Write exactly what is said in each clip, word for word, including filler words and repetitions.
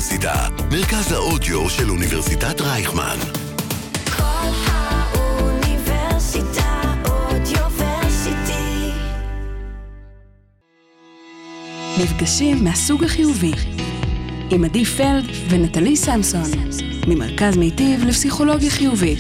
האוניברסיטה, מרכז האודיו של אוניברסיטת רייכמן. כל האוניברסיטה אודיוורסיטי. מפגשים מהסוג החיובי עם עדי פלד ונטלי סמסון ממרכז מיטיב לפסיכולוגיה חיובית.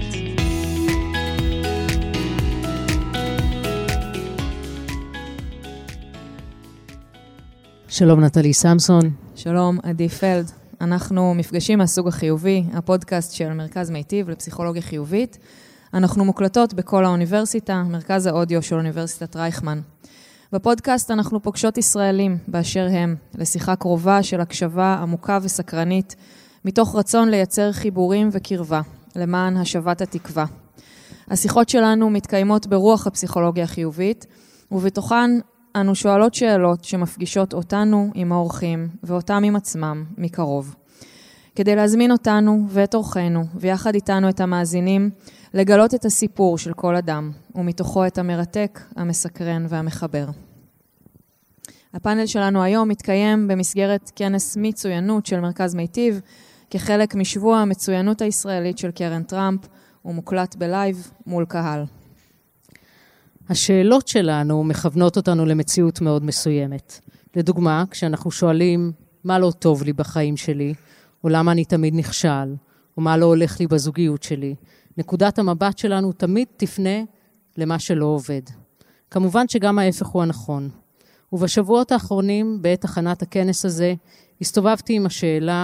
שלום נטלי סמסון. שלום עדי פלד. אנחנו מפגשים מהסוג החיובי, הפודקאסט של מרכז מיטיב לפסיכולוגיה חיובית. אנחנו מוקלטות בכל האוניברסיטה, מרכז האודיו של אוניברסיטת רייכמן. בפודקאסט אנחנו פוגשות ישראלים באשר הם, לשיחה קרובה של הקשבה עמוקה וסקרנית, מתוך רצון לייצר חיבורים וקרבה, למען השבת התקווה. השיחות שלנו מתקיימות ברוח הפסיכולוגיה החיובית, ובתוכן אנו שואלות שאלות שמפגישות אותנו עם האורחים ואותם עם עצמם מקרוב. כדי להזמין אותנו ואת אורחינו ויחד איתנו את המאזינים, לגלות את הסיפור של כל אדם ומתוכו את המרתק, המסקרן והמחבר. הפאנל שלנו היום מתקיים במסגרת כנס מצוינות של מרכז מיטיב, כחלק משבוע המצוינות הישראלית של קרן טראמפ, ומוקלט בלייב מול קהל. השאלות שלנו מכוונות אותנו למציאות מאוד מסוימת. לדוגמה, כשאנחנו שואלים מה לא טוב לי בחיים שלי, או למה אני תמיד נכשל, או מה לא הולך לי בזוגיות שלי, נקודת המבט שלנו תמיד תפנה למה שלא עובד. כמובן שגם ההפך הוא הנכון. ובשבועות האחרונים, בעת הכנת הכנס הזה, הסתובבתי עם השאלה,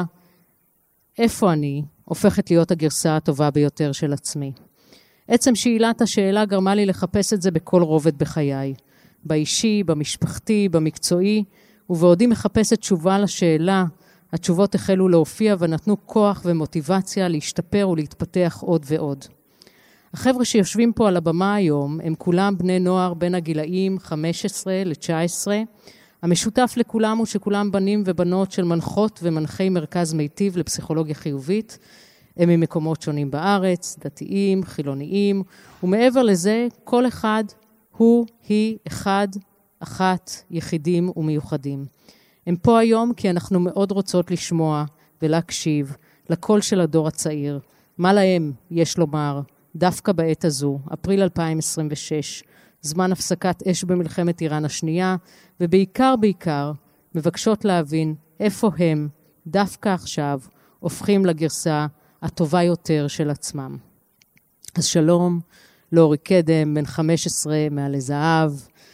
איפה אני הופכת להיות הגרסה הטובה ביותר של עצמי? עצם שאלת השאלה גרמה לי לחפש את זה בכל רובד בחיי, באישי, במשפחתי, במקצועי, ובעודי מחפשת תשובה לשאלה, התשובות החלו להופיע ונתנו כוח ומוטיבציה להשתפר ולהתפתח עוד ועוד. החבר'ה שיושבים פה על הבמה היום הם כולם בני נוער בין הגילאים חמש עשרה לתשע עשרה. המשותף לכולם הוא שכולם בנים ובנות של מנחות ומנחי מרכז מיטיב לפסיכולוגיה חיובית. הם ממקומות שונים בארץ, דתיים, חילוניים, ומעבר לזה כל אחד הוא, היא, אחד, אחת, יחידים ומיוחדים. הם פה היום כי אנחנו מאוד רוצות לשמוע ולהקשיב לקול של הדור הצעיר. מה להם יש לומר דווקא בעת הזו, אפריל אלפיים עשרים ושש, זמן הפסקת אש במלחמת איראן השנייה, ובעיקר בעיקר מבקשות להבין איפה הם דווקא עכשיו הופכים לגרסה הטובה יותר של עצמם. אז שלום לאורי קדם, בן חמש עשרה מעלה זהב,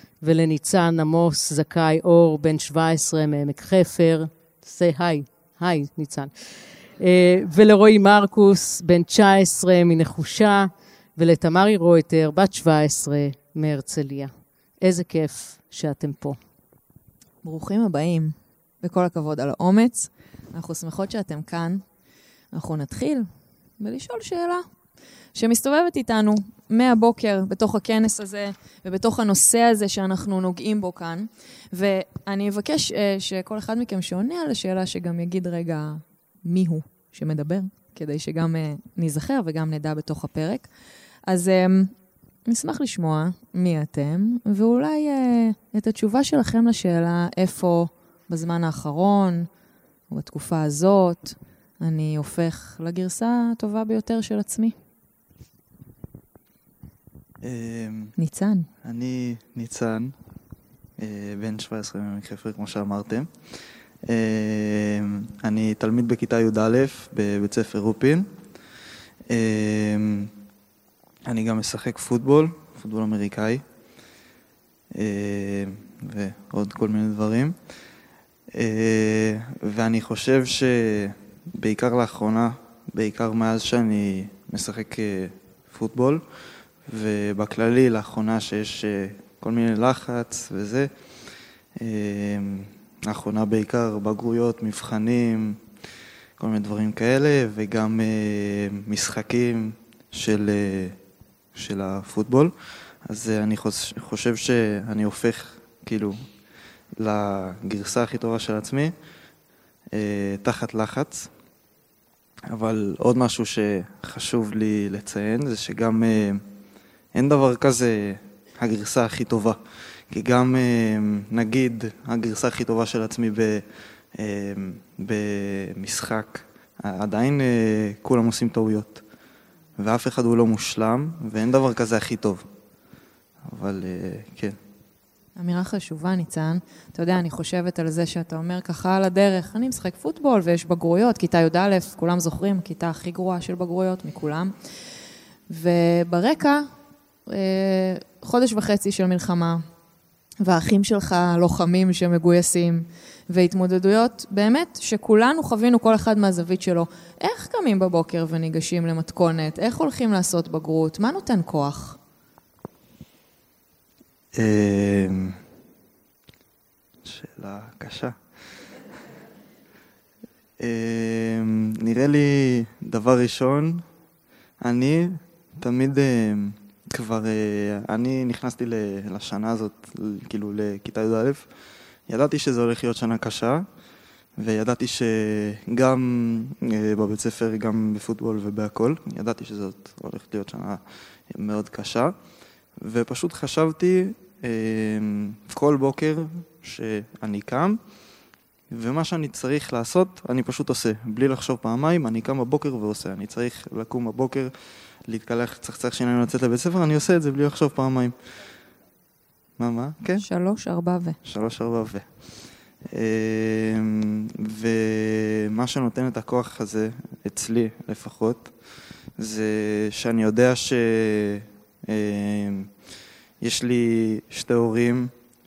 ולניצן עמוס זכאי אור, בן שבע עשרה מעמק חפר. say היי, היי ניצן. ולרועי מרקוס, בן תשע עשרה מנחושה, ולתמרי רויטר, בת שבע עשרה מהרצליה. איזה כיף שאתם פה. ברוכים הבאים, בכל הכבוד על האומץ. אנחנו שמחות שאתם כאן. אנחנו נתחיל ולשאול שאלה שמסתובבת איתנו מהבוקר בתוך הכנס הזה ובתוך הנושא הזה שאנחנו נוגעים בו כאן. ואני אבקש שכל אחד מכם שעונה על השאלה שגם יגיד רגע מי הוא שמדבר, כדי שגם נזכר וגם נדע בתוך הפרק. אז נשמח לשמוע מי אתם, ואולי את התשובה שלכם לשאלה איפה בזמן האחרון או בתקופה הזאת אני הופך לגרסה הטובה ביותר של עצמי. ניצן. אני ניצן, בן שבע עשרה מעמק חפר, כמו שאמרתם. אני תלמיד בכיתה י' א' בבית ספר רופין. אני גם משחק פוטבול, פוטבול אמריקאי, ועוד כל מיני דברים. ואני חושב שבעיקר לאחרונה, בעיקר מאז שאני משחק פוטבול, ובכללי לאחרונה שיש כל מיני לחץ וזה, לאחרונה בעיקר בגרויות, מבחנים, כל מיני דברים כאלה, וגם משחקים של, של הפוטבול. אז אני חושב שאני הופך כאילו לגרסה הכי טובה של עצמי, תחת לחץ. אבל עוד משהו שחשוב לי לציין זה שגם אין דבר כזה הגרסה הכי טובה. כי גם נגיד הגרסה הכי טובה של עצמי אה, במשחק, עדיין אה, כולם עושים טעויות, ואף אחד הוא לא מושלם, ואין דבר כזה הכי טוב. אבל אה, כן. אמירה חשובה, ניצן. אתה יודע, אני חושבת על זה שאתה אומר ככה על הדרך, אני משחק פוטבול ויש בגרויות, כיתה י"א, כולם זוכרים, כיתה הכי גרועה של בגרויות מכולם. וברקע, חודש וחצי של מלחמה, והאחים שלך לוחמים שמגויסים, והתמודדויות באמת שכולנו חווינו כל אחד מהזווית שלו. איך קמים בבוקר וניגשים למתכונת? איך הולכים לעשות בגרות? מה נותן כוח? שאלה קשה. נראה לי דבר ראשון, אני תמיד כבר, אני נכנסתי לשנה הזאת, כאילו לכיתה י"א, ידעתי שזה הולך להיות שנה קשה, וידעתי שגם בבית ספר, גם בפוטבול ובהכל, ידעתי שזאת הולכת להיות שנה מאוד קשה, ופשוט חשבתי כל בוקר שאני קם, ומה שאני צריך לעשות, אני פשוט עושה. בלי לחשוב פעמיים, אני קם בבוקר ועושה. אני צריך לקום בבוקר, להתקלח, צריך צריך שיניים לצאת לבית ספר, אני עושה את זה בלי לחשוב פעמיים. מה, מה? כן? שלוש, ארבע ו... שלוש, ארבע ו... ומה שנותן את הכוח הזה, אצלי לפחות, זה שאני יודע ש... יש לי שתי הורים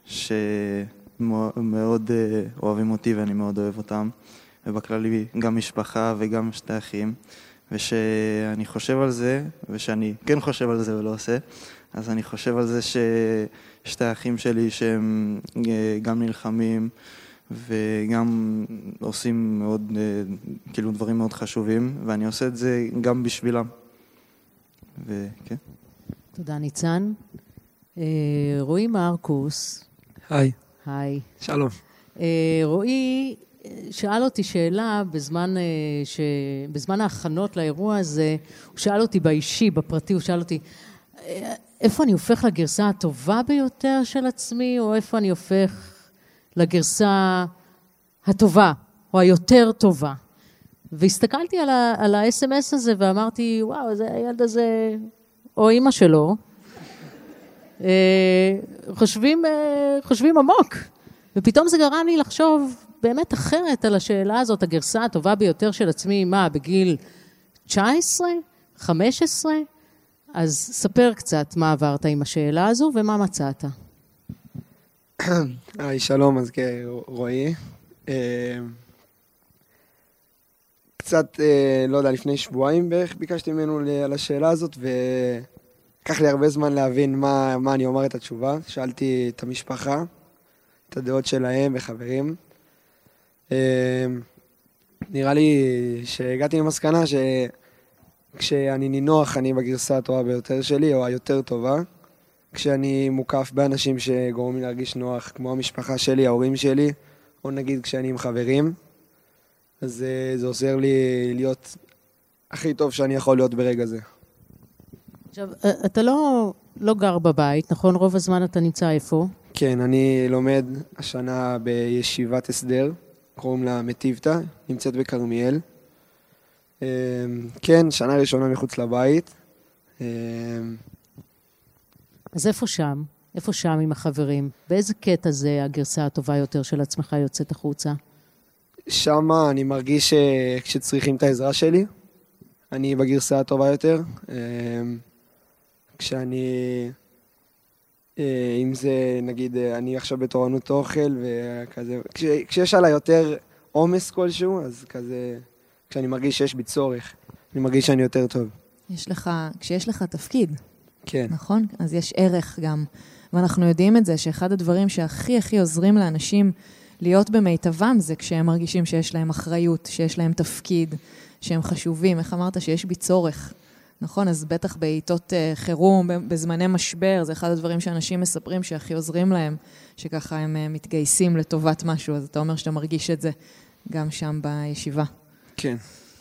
שמאוד אוהבים אותי ואני מאוד אוהב אותם, ובכללי גם משפחה וגם שתי אחים, ושאני חושב על זה, ושאני כן חושב על זה ולא עושה, אז אני חושב על זה ששתי האחים שלי שהם גם נלחמים וגם עושים מאוד, כאילו דברים מאוד חשובים, ואני עושה את זה גם בשבילם. וכן. תודה, ניצן. רועי מרקוס. היי. היי. שלום. רועי שאל אותי שאלה בזמן, ש... בזמן ההכנות לאירוע הזה, הוא שאל אותי באישי, בפרטי, הוא שאל אותי, איפה אני הופך לגרסה הטובה ביותר של עצמי, או איפה אני הופך לגרסה הטובה, או היותר טובה. והסתכלתי על ה- על ה-אס אם אס הזה ואמרתי, וואו, זה הילד הזה, או אמא שלו, חושבים, חושבים עמוק. ופתאום זה גרם לי לחשוב באמת אחרת על השאלה הזאת, הגרסה הטובה ביותר של עצמי, מה, בגיל תשע עשרה? חמש עשרה? אז ספר קצת מה עברת עם השאלה הזו ומה מצאת. היי, שלום, אז כן, רועי. קצת, לא יודע, לפני שבועיים בערך ביקשתי ממנו על השאלה הזאת, ולקח לי הרבה זמן להבין מה, מה אני אומר את התשובה. שאלתי את המשפחה, את הדעות שלהם וחברים. נראה לי שהגעתי למסקנה שכשאני נינוח אני בגרסה הטובה ביותר שלי, או היותר טובה. כשאני מוקף באנשים שגורמים לי להרגיש נוח, כמו המשפחה שלי, ההורים שלי, או נגיד כשאני עם חברים, אז זה עוזר לי להיות הכי טוב שאני יכול להיות ברגע זה. עכשיו, אתה לא, לא גר בבית, נכון? רוב הזמן אתה נמצא איפה? כן, אני לומד השנה בישיבת הסדר, קוראים לה מטיבתא, נמצאת בכרמיאל. כן, שנה ראשונה מחוץ לבית. אז איפה שם? איפה שם עם החברים? באיזה קטע זה הגרסה הטובה יותר של עצמך יוצאת החוצה? שם אני מרגיש שכשצריכים את העזרה שלי, אני בגרסה הטובה יותר. כשאני, אם זה נגיד, אני עכשיו בתורנות אוכל וכזה, כש, כשיש עליי יותר עומס כלשהו, אז כזה, כשאני מרגיש שיש בי צורך, אני מרגיש שאני יותר טוב. יש לך, כשיש לך תפקיד, כן. נכון? אז יש ערך גם. ואנחנו יודעים את זה, שאחד הדברים שהכי הכי עוזרים לאנשים להיות במיטבם, זה כשהם מרגישים שיש להם אחריות, שיש להם תפקיד, שהם חשובים. איך אמרת? שיש בי צורך. נכון? אז בטח בעיתות חירום, בזמני משבר, זה אחד הדברים שאנשים מספרים שהכי עוזרים להם, שככה הם מתגייסים לטובת משהו. אז אתה אומר שאתה מרגיש את זה גם שם בישיבה. כן.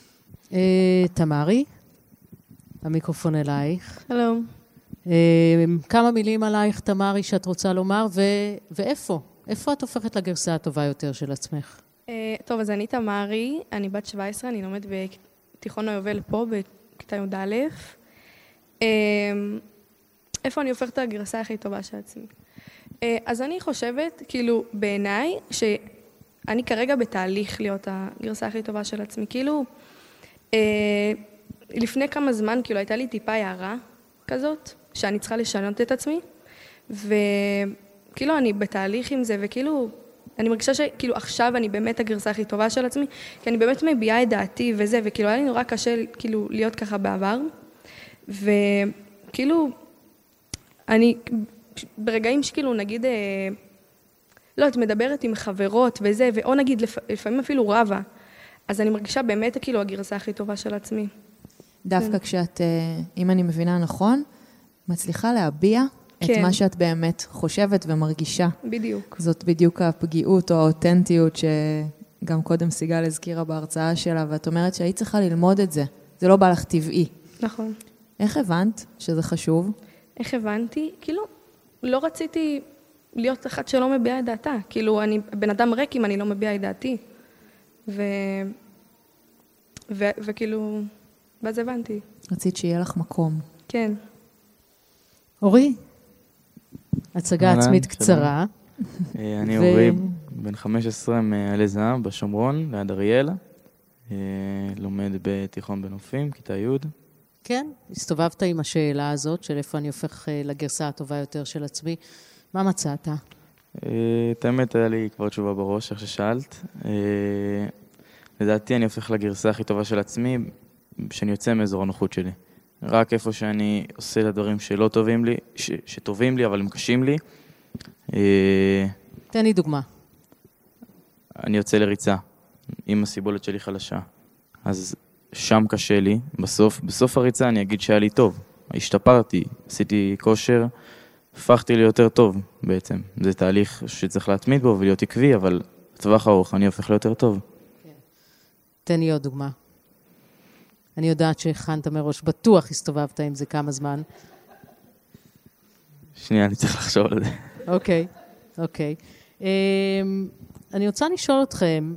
תמרי, המיקרופון אלייך. שלום. כמה מילים עלייך, תמרי, שאת רוצה לומר, ו- ואיפה? איפה את הופכת לגרסה הטובה יותר של עצמך? אה, טוב, אז אני תמרי, אני בת שבע עשרה, אני לומדת בתיכון היובל פה, בכיתה י"א. אה, איפה אני הופכת את הגרסה הכי טובה של עצמי? אה, אז אני חושבת, כאילו, בעיניי, שאני כרגע בתהליך להיות הגרסה הכי טובה של עצמי. כאילו, אה, לפני כמה זמן, כאילו, הייתה לי טיפה הערה כזאת, שאני צריכה לשנות את עצמי, וכאילו, אני בתהליך עם זה, וכאילו, אני מרגישה שכאילו עכשיו אני באמת הגרסה הכי טובה של עצמי, כי אני באמת מביעה את דעתי וזה, וכאילו היה לי נורא קשה כאילו להיות ככה בעבר, וכאילו אני ברגעים שכאילו נגיד, לא, את מדברת עם חברות וזה, או נגיד לפ... לפעמים אפילו רבה, אז אני מרגישה באמת כאילו הגרסה הכי טובה של עצמי. דווקא כשאת, אם אני מבינה נכון, מצליחה להביע את כן. מה שאת באמת חושבת ומרגישה. בדיוק. זאת בדיוק הפגיעות או האותנטיות שגם קודם סיגל הזכירה בהרצאה שלה, ואת אומרת שהיא צריכה ללמוד את זה. זה לא בא לך טבעי. נכון. איך הבנת שזה חשוב? איך הבנתי? כאילו, לא רציתי להיות אחת שלא מביעה את דעתה. כאילו, אני בן אדם ריק אם אני לא מביעה את דעתי. ו... ו... וכאילו, ואז הבנתי. רצית שיהיה לך מקום. כן. אורי, הצגה עצמית קצרה. אני אורי, בן חמש עשרה מעלי זהב בשומרון, ליד אריאל. לומד בתיכון בנופים, כיתה י'. כן, הסתובבת עם השאלה הזאת, של איפה אני הופך לגרסה הטובה יותר של עצמי. מה מצאת? את האמת, היה לי כבר תשובה בראש, איך ששאלת. לדעתי, אני הופך לגרסה הכי טובה של עצמי, שאני יוצא מאזור הנוחות שלי. רק איפה שאני עושה את הדברים שלא טובים לי, ש, שטובים לי, אבל הם קשים לי. תן לי דוגמה. אני יוצא לריצה, אם הסיבולת שלי חלשה. אז שם קשה לי. בסוף, בסוף הריצה אני אגיד שהיה לי טוב. השתפרתי, עשיתי כושר, הפכתי לי יותר טוב בעצם. זה תהליך שצריך להתמיד בו ולהיות עקבי, אבל בטווח ארוך אני הופך ליותר טוב. תן לי עוד דוגמה. אני יודעת שהכנת מראש, בטוח הסתובבת עם זה כמה זמן. שנייה, אני צריך לחשוב על זה. אוקיי, אוקיי. אני רוצה לשאול אתכם,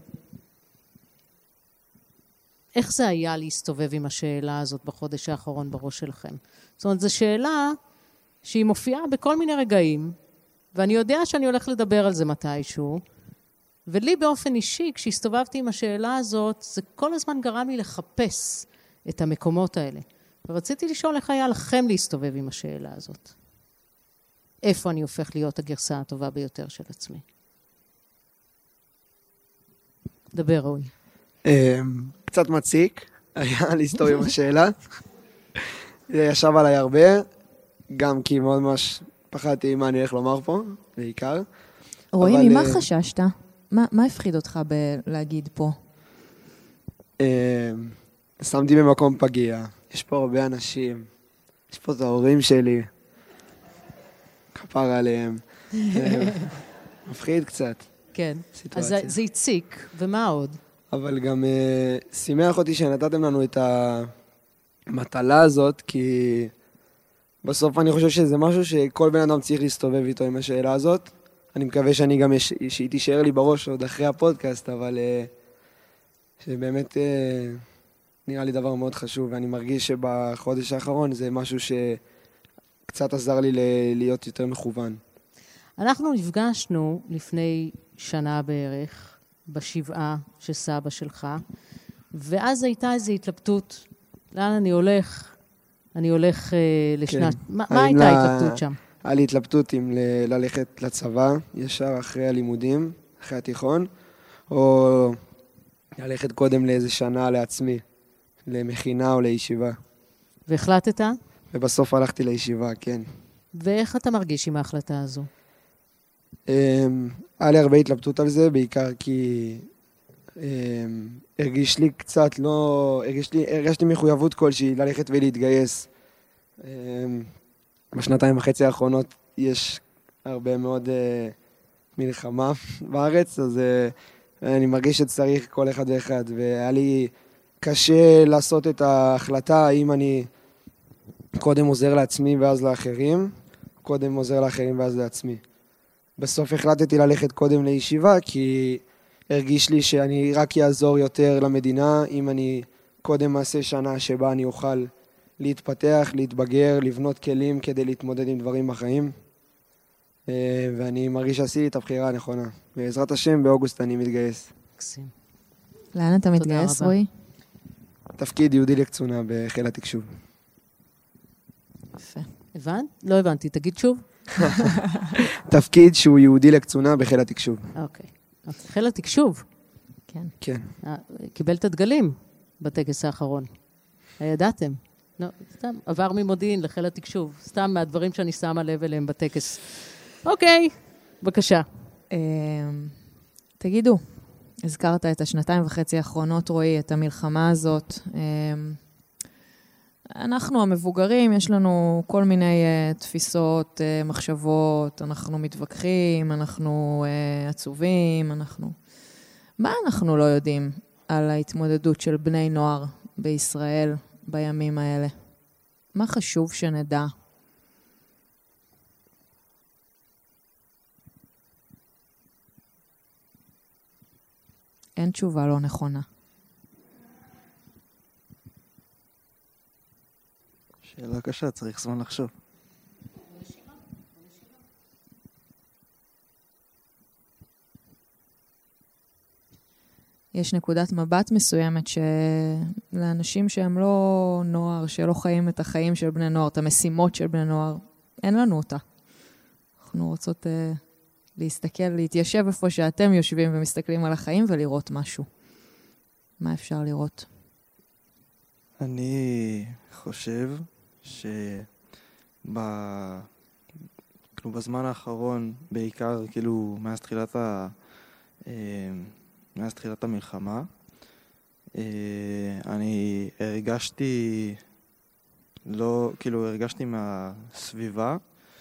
איך זה היה להסתובב עם השאלה הזאת בחודש האחרון בראש שלכם? זאת אומרת, זו שאלה שהיא מופיעה בכל מיני רגעים, ואני יודע שאני הולך לדבר על זה מתישהו, ולי באופן אישי, כשהסתובבתי עם השאלה הזאת, זה כל הזמן גרם לי לחפש את המקומות האלה. ורציתי לשאול איך היה לכם להסתובב עם השאלה הזאת. איפה אני הופך להיות הגרסה הטובה ביותר של עצמי? דבר רועי. קצת מציק, היה להסתובב עם השאלה. זה ישב עליי הרבה, גם כי מאוד ממש פחדתי מה אני הולך לומר פה, בעיקר. רועי, ממה חששת? מה הפחיד אותך בלהגיד פה? שמתי במקום פגיע, יש פה הרבה אנשים, יש פה את ההורים שלי, כפר עליהם, מפחיד קצת. כן, אז זה הציק, ומה עוד? אבל גם שימח אותי שנתתם לנו את המטלה הזאת, כי בסוף אני חושב שזה משהו שכל בן אדם צריך להסתובב איתו עם השאלה הזאת. אני מקווה שאני גם, שהיא תישאר לי בראש עוד אחרי הפודקאסט, אבל שבאמת נראה לי דבר מאוד חשוב, ואני מרגיש שבחודש האחרון זה משהו שקצת עזר לי להיות יותר מכוון. אנחנו נפגשנו לפני שנה בערך, בשבעה של סבא שלך, ואז הייתה איזו התלבטות, לאן אני הולך? אני הולך לשנת... כן. מה, מה הייתה ההתלבטות שם? היה לי התלבטות אם ל- ללכת לצבא, ישר אחרי הלימודים, אחרי התיכון, או ללכת קודם לאיזה שנה לעצמי, למכינה או לישיבה. והחלטת? ובסוף הלכתי לישיבה, כן. ואיך אתה מרגיש עם ההחלטה הזו? היה לי הרבה התלבטות על זה, בעיקר כי הרגיש לי קצת, לא... הרגיש לי, הרגשתי מחויבות כלשהי ללכת ולהתגייס. בשנתיים וחצי האחרונות יש הרבה מאוד מלחמה בארץ, אז אני מרגיש שצריך כל אחד ואחד, והיה לי קשה לעשות את ההחלטה האם אני קודם עוזר לעצמי ואז לאחרים, קודם עוזר לאחרים ואז לעצמי. בסוף החלטתי ללכת קודם לישיבה, כי הרגיש לי שאני רק יעזור יותר למדינה, אם אני קודם אעשה שנה שבה אני אוכל להתפתח, להתבגר, לבנות כלים כדי להתמודד עם דברים בחיים. ואני מרגיש שעשיתי את הבחירה הנכונה. בעזרת השם, באוגוסט אני מתגייס. מקסים. לאן אתה מתגייס, רועי? תפקיד יהודי לקצונה בחיל התקשוב. יפה. הבנת? לא הבנתי, תגיד שוב. תפקיד שהוא יהודי לקצונה בחיל התקשוב. אוקיי. חיל התקשוב. כן. כן. קיבל את הדגלים בטקס האחרון. הידעתם? לא, סתם, עבר ממודיעין לחיל התקשוב. סתם מהדברים שאני שמה לב אליהם בטקס. אוקיי, בבקשה. תגידו, הזכרת את השנתיים וחצי האחרונות, רועי, את המלחמה הזאת. אנחנו המבוגרים, יש לנו כל מיני uh, תפיסות, uh, מחשבות, אנחנו מתווכחים, אנחנו uh, עצובים, אנחנו... מה אנחנו לא יודעים על ההתמודדות של בני נוער בישראל בימים האלה? מה חשוב שנדע? אין תשובה לא נכונה. שאלה קשה, צריך זמן לחשוב. יש נקודת מבט מסוימת שלאנשים שהם לא נוער, שלא חיים את החיים של בני נוער, את המשימות של בני נוער, אין לנו אותה. אנחנו רוצות uh, להסתכל, להתיישב איפה שאתם יושבים ומסתכלים על החיים ולראות משהו. מה אפשר לראות? אני חושב שבזמן האחרון, בעיקר כאילו מאז תחילת ה... מאז תחילת המלחמה, אני הרגשתי, לא, כאילו הרגשתי מהסביבה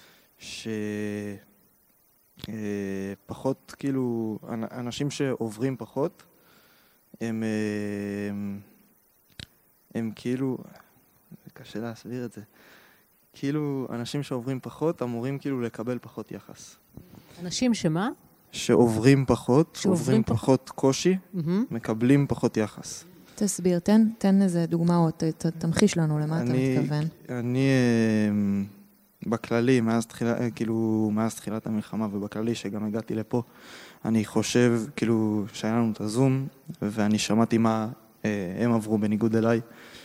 שפחות, כאילו, אנשים שעוברים פחות, הם, הם, הם כאילו, קשה להסביר את זה, כאילו אנשים שעוברים פחות אמורים כאילו לקבל פחות יחס. אנשים שמה? שעוברים פחות, שעוברים פח... פחות קושי, mm-hmm. מקבלים פחות יחס. תסביר, תן, תן איזה דוגמאות, ת, תמחיש לנו למה אני, אתה מתכוון. אני בכללי, מאז, תחילה, כאילו, מאז תחילת המלחמה ובכללי שגם הגעתי לפה, אני חושב כאילו שהיה לנו את הזום, ואני שמעתי מה הם עברו בניגוד אליי.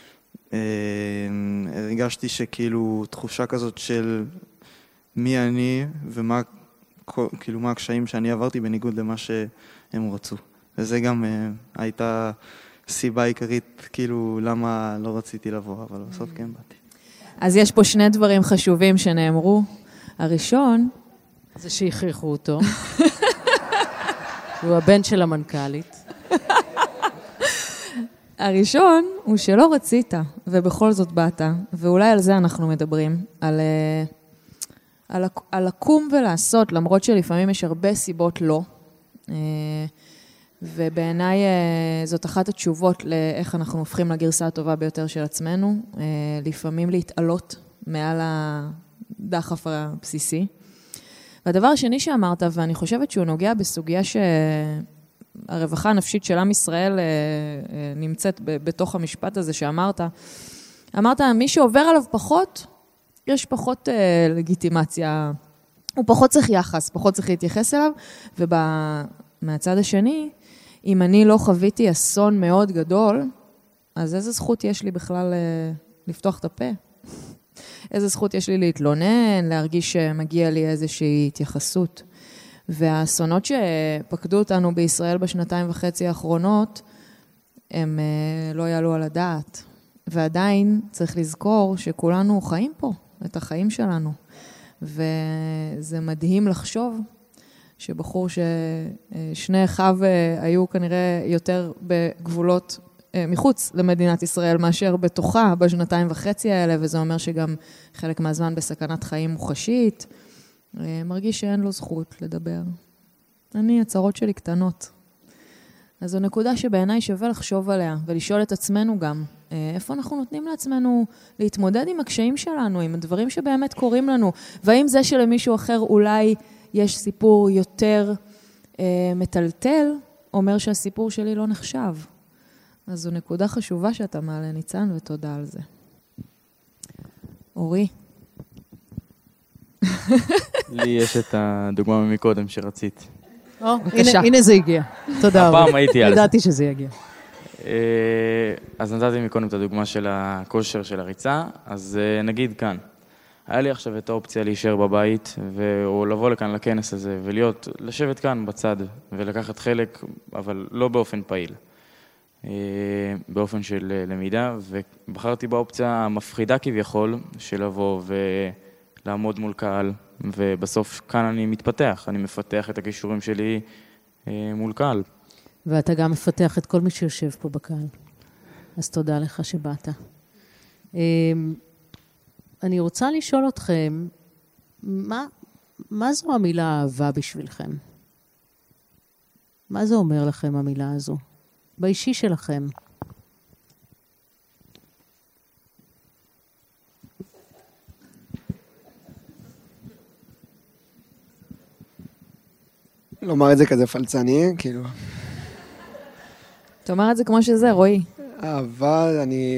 הרגשתי שכאילו תחושה כזאת של מי אני ומה כאילו מה הקשיים שאני עברתי בניגוד למה שהם רצו. וזה גם uh, הייתה סיבה עיקרית כאילו למה לא רציתי לבוא, אבל בסוף כן באתי. אז יש פה שני דברים חשובים שנאמרו. הראשון... זה שהכריחו אותו. הוא הבן של המנכ"לית. הראשון הוא שלא רצית, ובכל זאת באת, ואולי על זה אנחנו מדברים, על... על, על לקום ולעשות, למרות שלפעמים יש הרבה סיבות לא. ובעיניי זאת אחת התשובות לאיך אנחנו הופכים לגרסה הטובה ביותר של עצמנו, לפעמים להתעלות מעל הדחף הבסיסי. והדבר השני שאמרת, ואני חושבת שהוא נוגע בסוגיה שהרווחה הנפשית של עם ישראל נמצאת בתוך המשפט הזה שאמרת, אמרת, מי שעובר עליו פחות, יש פחות uh, לגיטימציה, הוא פחות צריך יחס, פחות צריך להתייחס אליו, ומהצד השני, אם אני לא חוויתי אסון מאוד גדול, אז איזה זכות יש לי בכלל uh, לפתוח את הפה? איזה זכות יש לי להתלונן, להרגיש שמגיע לי איזושהי התייחסות. והאסונות שפקדו אותנו בישראל בשנתיים וחצי האחרונות, הם uh, לא יעלו על הדעת. ועדיין צריך לזכור שכולנו חיים פה. את החיים שלנו. וזה מדהים לחשוב שבחור ששני אחיו היו כנראה יותר בגבולות מחוץ למדינת ישראל מאשר בתוכה בשנתיים וחצי האלה, וזה אומר שגם חלק מהזמן בסכנת חיים מוחשית, מרגיש שאין לו זכות לדבר. אני, הצרות שלי קטנות. אז זו נקודה שבעיניי שווה לחשוב עליה ולשאול את עצמנו גם, איפה אנחנו נותנים לעצמנו להתמודד עם הקשיים שלנו, עם הדברים שבאמת קורים לנו, והאם זה שלמישהו אחר אולי יש סיפור יותר אה, מטלטל, אומר שהסיפור שלי לא נחשב. אז זו נקודה חשובה שאתה מעלה, ניצן, ותודה על זה. אורי. לי יש את הדוגמה מקודם שרצית. או, בבקשה. הנה, הנה זה הגיע. תודה. הפעם אורי. הייתי על זה. ידעתי שזה יגיע. אה, אז נתתי מקודם את הדוגמה של הכושר של הריצה, אז אה, נגיד כאן. היה לי עכשיו את האופציה להישאר בבית, ו- או לבוא לכאן לכנס הזה, ולהיות, לשבת כאן בצד, ולקחת חלק, אבל לא באופן פעיל. אה, באופן של אה, למידה, ובחרתי באופציה המפחידה כביכול, של לבוא ולעמוד מול קהל, ובסוף כאן אני מתפתח, אני מפתח את הכישורים שלי אה, מול קהל. ואתה גם מפתח את כל מי שיושב פה בקהל. אז תודה לך שבאת. אמ, אני רוצה לשאול אתכם, מה, מה זו המילה אהבה בשבילכם? מה זה אומר לכם המילה הזו? באישי שלכם. לומר את זה כזה פלצני, כאילו. תאמר את זה כמו שזה, רועי. אהבה, אני...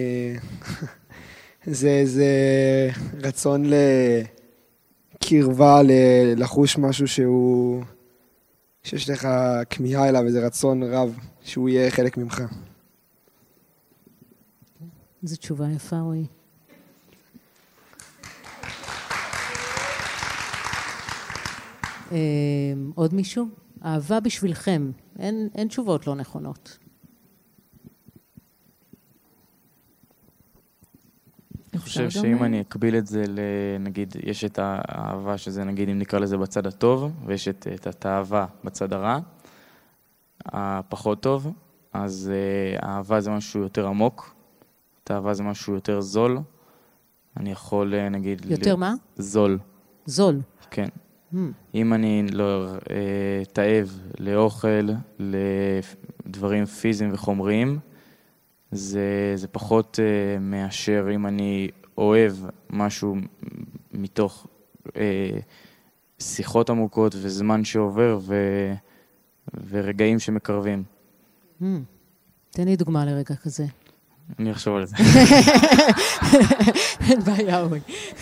זה, זה רצון לקרבה, ל- לחוש משהו שהוא... שיש לך כמיהה אליו, וזה רצון רב שהוא יהיה חלק ממך. זו תשובה יפה, רועי. אמ, עוד מישהו? אהבה בשבילכם. אין, אין תשובות לא נכונות. אני חושב שאם אני אקביל את זה, נגיד, יש את האהבה שזה, נגיד, אם נקרא לזה בצד הטוב, ויש את, את התאווה בצד הרע, הפחות טוב, אז uh, האהבה זה משהו יותר עמוק, תאווה זה משהו יותר זול, אני יכול, uh, נגיד... יותר ל... מה? זול. זול. כן. Hmm. אם אני לא uh, תאב לאוכל, לדברים פיזיים וחומריים, זה, זה פחות uh, מאשר אם אני אוהב משהו מתוך uh, שיחות עמוקות וזמן שעובר ו, ורגעים שמקרבים. Hmm. תן לי דוגמה לרגע כזה. אני אחשוב על זה. אין בעיה, אוי.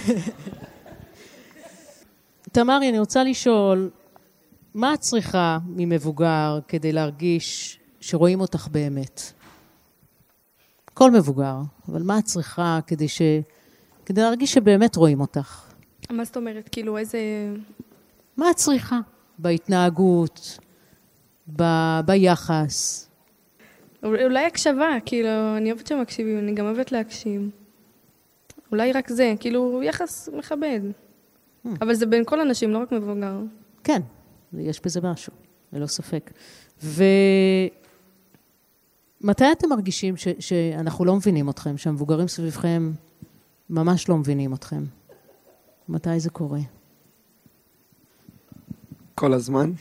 תמרי, אני רוצה לשאול, מה את צריכה ממבוגר כדי להרגיש שרואים אותך באמת? כל מבוגר, אבל מה את צריכה כדי, ש... כדי להרגיש שבאמת רואים אותך? מה זאת אומרת? כאילו, איזה... מה את צריכה? בהתנהגות, ב... ביחס. אולי הקשבה, כאילו, אני אוהבת שמקשיבים, אני גם אוהבת להקשיב. אולי רק זה, כאילו, יחס מכבד. אבל זה בין כל אנשים, לא רק מבוגר. כן, יש בזה משהו, ללא ספק. ו... מתי אתם מרגישים ש, שאנחנו לא מבינים אתכם, שהמבוגרים סביבכם ממש לא מבינים אתכם? מתי זה קורה? כל הזמן.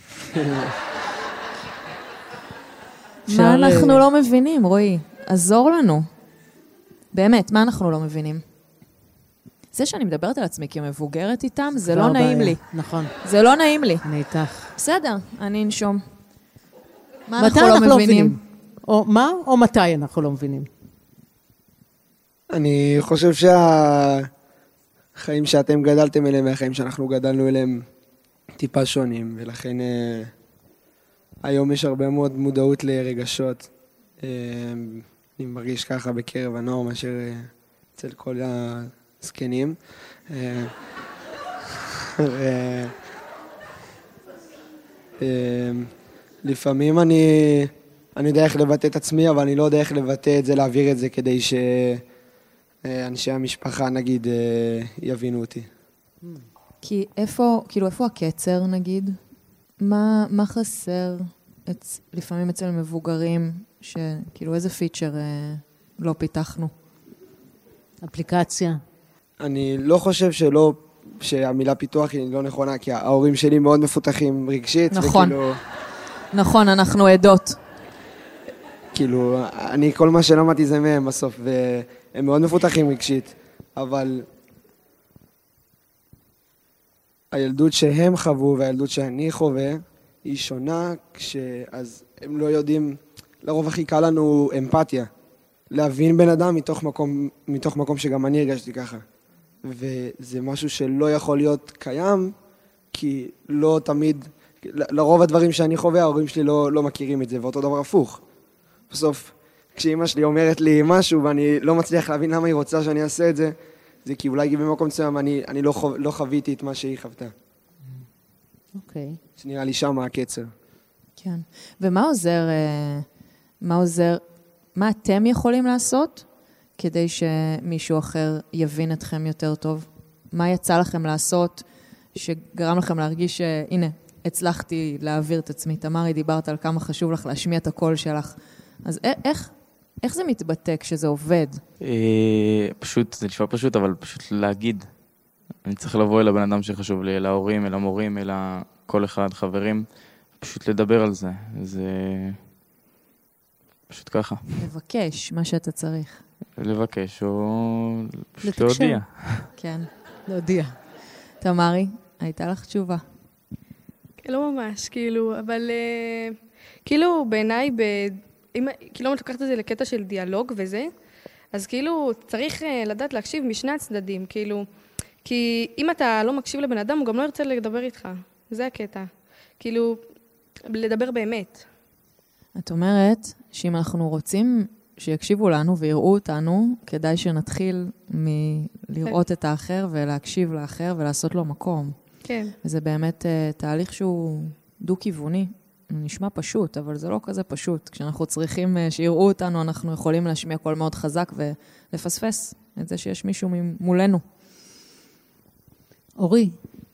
מה אנחנו לא מבינים, רועי? עזור לנו. באמת, מה אנחנו לא מבינים? זה שאני מדברת על עצמי כמבוגרת איתם, זה לא נעים לי. נכון. זה לא נעים לי. אני איתך. בסדר, אני אנשום. מה מתי אנחנו לא מבינים? או מה או מתי אנחנו לא מבינים? אני חושב שהחיים שאתם גדלתם אליהם והחיים שאנחנו גדלנו אליהם טיפה שונים, ולכן אה, היום יש הרבה מאוד מודעות לרגשות. אה, אני מרגיש ככה בקרב הנוער מאשר אה, אצל כל הזקנים. אה, אה, אה, לפעמים אני... אני יודע איך לבטא את עצמי, אבל אני לא יודע איך לבטא את זה, להעביר את זה, כדי שאנשי המשפחה, נגיד, יבינו אותי. כי איפה, כאילו, איפה הקצר, נגיד? מה, מה חסר את, לפעמים אצל מבוגרים, שכאילו, איזה פיצ'ר אה, לא פיתחנו? אפליקציה. אני לא חושב שלא, שהמילה פיתוח היא לא נכונה, כי ההורים שלי מאוד מפותחים רגשית. נכון. וכאילו, נכון, אנחנו עדות. כאילו, אני, כל מה שלמדתי זה מהם בסוף, והם מאוד מפותחים רגשית, אבל הילדות שהם חוו והילדות שאני חווה היא שונה, כשאז הם לא יודעים, לרוב הכי קל לנו אמפתיה. להבין בן אדם מתוך מקום, מתוך מקום שגם אני הרגשתי ככה. וזה משהו שלא יכול להיות קיים, כי לא תמיד, לרוב הדברים שאני חווה, ההורים שלי לא, לא מכירים את זה, ואותו דבר הפוך. בסוף, כשאמא שלי אומרת לי משהו ואני לא מצליח להבין למה היא רוצה שאני אעשה את זה, זה כי אולי במקום מסוים אני, אני לא, חו, לא חוויתי את מה שהיא חוותה. אוקיי. שנראה לי שם הקצר. כן. ומה עוזר, מה עוזר, מה אתם יכולים לעשות כדי שמישהו אחר יבין אתכם יותר טוב? מה יצא לכם לעשות שגרם לכם להרגיש שהנה, הצלחתי להעביר את עצמי? תמרי, דיברת על כמה חשוב לך להשמיע את הקול שלך. אז איך, איך זה מתבטא כשזה עובד? פשוט, זה נשמע פשוט, אבל פשוט להגיד. אני צריך לבוא אל הבן אדם שחשוב לי, אל ההורים, אל המורים, אל כל אחד, חברים. פשוט לדבר על זה. זה פשוט ככה. לבקש מה שאתה צריך. לבקש, או פשוט לתקשר. להודיע. כן. להודיע. תמרי, הייתה לך תשובה. לא ממש, כאילו, אבל uh, כאילו בעיניי, ב... אם, כאילו אם את לוקחת את זה לקטע של דיאלוג וזה, אז כאילו צריך uh, לדעת להקשיב משני הצדדים, כאילו, כי אם אתה לא מקשיב לבן אדם, הוא גם לא ירצה לדבר איתך. זה הקטע. כאילו, לדבר באמת. את אומרת שאם אנחנו רוצים שיקשיבו לנו ויראו אותנו, כדאי שנתחיל מלראות את האחר ולהקשיב לאחר ולעשות לו מקום. כן. וזה באמת uh, תהליך שהוא דו-כיווני. הוא נשמע פשוט, אבל זה לא כזה פשוט. כשאנחנו צריכים uh, שיראו אותנו, אנחנו יכולים להשמיע קול מאוד חזק ולפספס את זה שיש מישהו מולנו. אורי,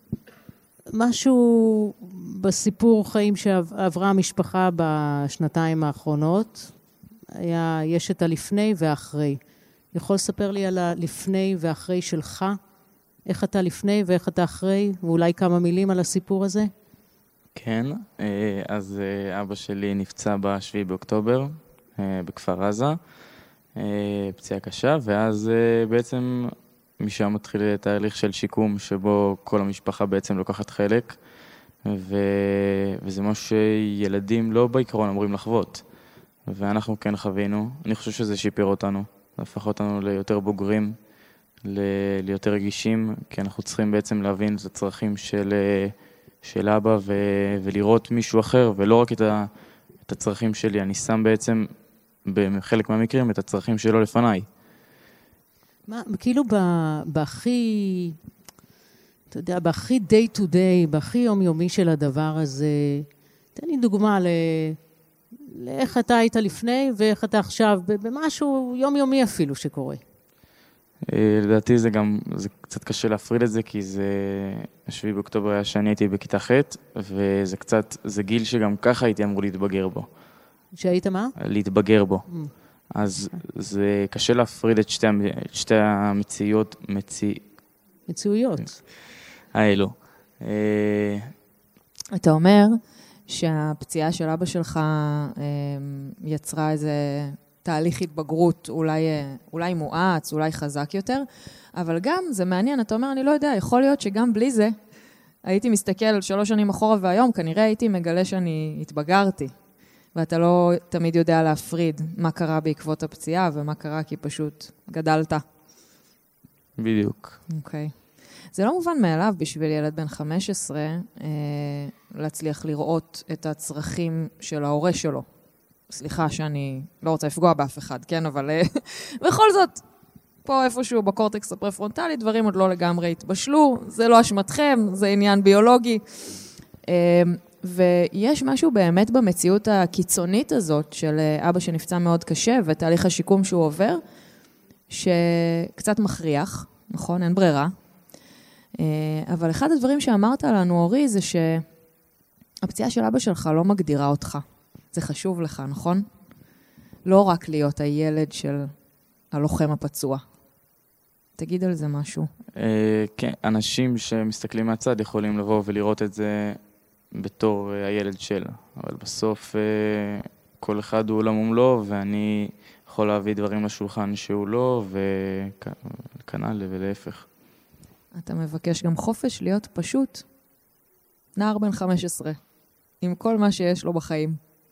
משהו בסיפור חיים שעברה המשפחה בשנתיים האחרונות, היה, יש את הלפני והאחרי. יכול לספר לי על הלפני והאחרי שלך? איך אתה לפני ואיך אתה אחרי? ואולי כמה מילים על הסיפור הזה? כן, אז אבא שלי נפצע בשביעי באוקטובר, בכפר עזה, פציעה קשה, ואז בעצם משם מתחיל תהליך של שיקום, שבו כל המשפחה בעצם לוקחת חלק, ו... וזה משהו שילדים לא בעיקרון אמורים לחוות. ואנחנו כן חווינו. אני חושב שזה שיפר אותנו, הפך אותנו ליותר בוגרים, ל... ליותר רגישים, כי אנחנו צריכים בעצם להבין את הצרכים של, של אבא, ו... ולראות מישהו אחר, ולא רק את, ה... את הצרכים שלי. אני שם בעצם, בחלק מהמקרים, את הצרכים שלו לפניי. מה, כאילו בהכי, אתה יודע, בהכי day to day, בהכי יומיומי של הדבר הזה, תן לי דוגמה ל... לאיך אתה היית לפני ואיך אתה עכשיו, במשהו יומיומי אפילו שקורה. לדעתי זה גם, זה קצת קשה להפריד את זה, כי זה, השביעי באוקטובר היה שאני הייתי בכיתה ח', וזה קצת, זה גיל שגם ככה הייתי אמור להתבגר בו. שהיית מה? להתבגר בו. אז זה קשה להפריד את שתי, את שתי המציאות, מציא... מציאויות. האלו. אתה אומר שהפציעה של אבא שלך יצרה איזה תהליך התבגרות, אולי, אולי מואץ, אולי חזק יותר, אבל גם זה מעניין, אתה אומר, אני לא יודע, יכול להיות שגם בלי זה, הייתי מסתכל שלוש שנים אחורה והיום, כנראה הייתי מגלה שאני התבגרתי. ואתה לא תמיד יודע להפריד מה קרה בעקבות הפציעה, ומה קרה כי פשוט גדלת. בדיוק. אוקיי. זה לא מובן מאליו בשביל ילד בן חמש עשרה אה, להצליח לראות את הצרכים של ההורה שלו. סליחה שאני לא רוצה לפגוע באף אחד, כן? אבל אה, בכל זאת, פה איפשהו בקורטקס הפרפרונטלי, דברים עוד לא לגמרי התבשלו, זה לא אשמתכם, זה עניין ביולוגי. אה, ויש משהו באמת במציאות הקיצונית הזאת של אבא שנפצע מאוד קשה ותהליך השיקום שהוא עובר, שקצת מכריח, נכון? אין ברירה. אבל אחד הדברים שאמרת לנו, אורי, זה שהפציעה של אבא שלך לא מגדירה אותך. זה חשוב לך, נכון? לא רק להיות הילד של הלוחם הפצוע. תגיד על זה משהו. כן, אנשים שמסתכלים מהצד יכולים לבוא ולראות את זה בתור הילד שלה, אבל בסוף כל אחד הוא עולם ומלואו, ואני יכול להביא דברים לשולחן שהוא לא, וכנ"ל ולהפך. אתה מבקש גם חופש להיות פשוט נער בן חמש עשרה, עם כל מה שיש לו בחיים.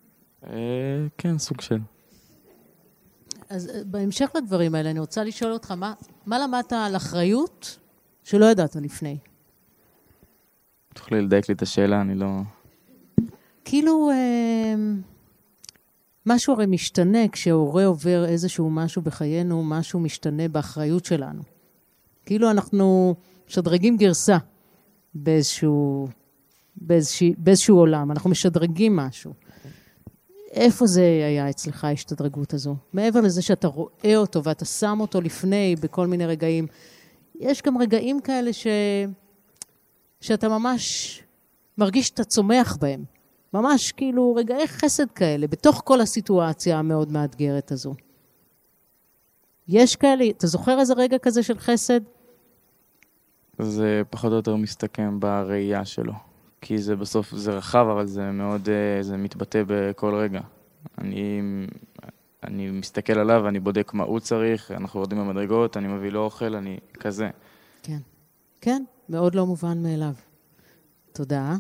אה, כן, סוג של. אז אה, בהמשך לדברים האלה, אני רוצה לשאול אותך, מה, מה למדת על אחריות שלא ידעת לפני? תוכלי לדייק לי את השאלה, אני לא... כאילו, אה, משהו הרי משתנה כשההורה עובר איזשהו משהו בחיינו, משהו משתנה באחריות שלנו. כאילו אנחנו משדרגים גרסה באיזשהו, באיזשהו, באיזשהו עולם, אנחנו משדרגים משהו. איפה זה היה אצלך, ההשתדרגות הזו? מעבר לזה שאתה רואה אותו ואתה שם אותו לפני בכל מיני רגעים, יש גם רגעים כאלה ש... שאתה ממש מרגיש שאתה צומח בהם. ממש כאילו רגעי חסד כאלה, בתוך כל הסיטואציה המאוד מאתגרת הזו. יש כאלה, אתה זוכר איזה רגע כזה של חסד? זה פחות או יותר מסתכם בראייה שלו. כי זה בסוף, זה רחב, אבל זה מאוד, זה מתבטא בכל רגע. אני, אני מסתכל עליו, אני בודק מה הוא צריך, אנחנו יורדים במדרגות, אני מביא לו אוכל, אני כזה. כן, כן, מאוד לא מובן מאליו. תודה.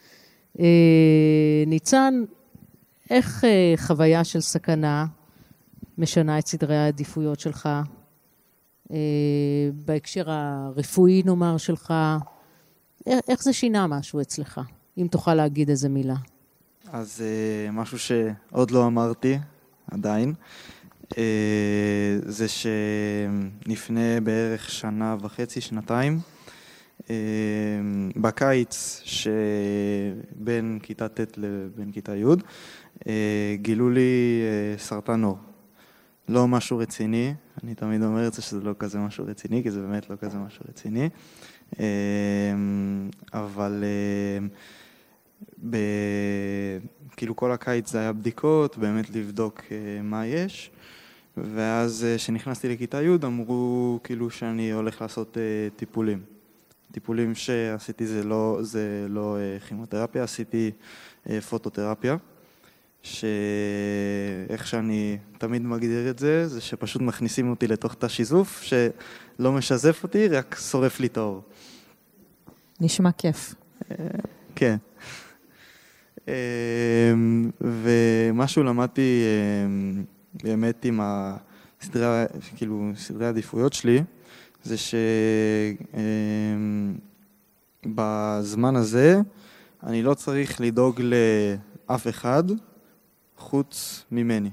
אה, ניצן, איך אה, חוויה של סכנה משנה את סדרי העדיפויות שלך? אה, בהקשר הרפואי נאמר שלך, איך, איך זה שינה משהו אצלך? אם תוכל להגיד איזה מילה. אז אה, משהו שעוד לא אמרתי, עדיין, אה, זה שלפני בערך שנה וחצי, שנתיים, אה, בקיץ שבין כיתה ט' לבין כיתה י', אה, גילו לי אה, סרטן עור. לא משהו רציני, אני תמיד אומר את זה שזה לא כזה משהו רציני, כי זה באמת לא כזה משהו רציני. אה, אבל אה, ב... כאילו כל הקיץ זה היה בדיקות, באמת לבדוק אה, מה יש. ואז כשנכנסתי לכיתה י' אמרו כאילו שאני הולך לעשות אה, טיפולים. טיפולים שעשיתי זה לא, זה לא אה, כימותרפיה, עשיתי אה, פוטותרפיה. שאיך שאני תמיד מגדיר את זה, זה שפשוט מכניסים אותי לתוך תא שיזוף, שלא משזף אותי, רק שורף לי את האור. נשמע כיף. כן. ומשהו למדתי באמת עם הסדרי, כאילו, סדרי העדיפויות שלי, זה שבזמן הזה אני לא צריך לדאוג לאף אחד חוץ ממני.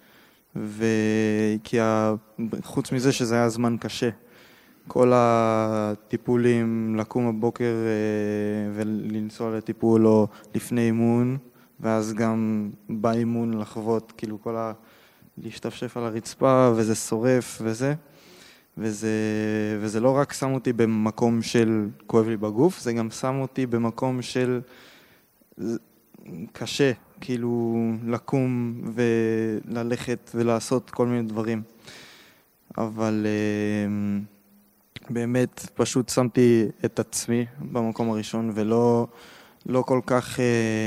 וכי חוץ מזה שזה היה זמן קשה. כל הטיפולים, לקום בבוקר ולנסוע לטיפול או לפני אימון, ואז גם באימון לחוות, כאילו כל ה... להשתפשף על הרצפה, וזה שורף וזה. וזה, וזה לא רק שם אותי במקום של כואב לי בגוף, זה גם שם אותי במקום של קשה, כאילו לקום וללכת ולעשות כל מיני דברים. אבל באמת פשוט שמתי את עצמי במקום הראשון, ולא לא כל כך,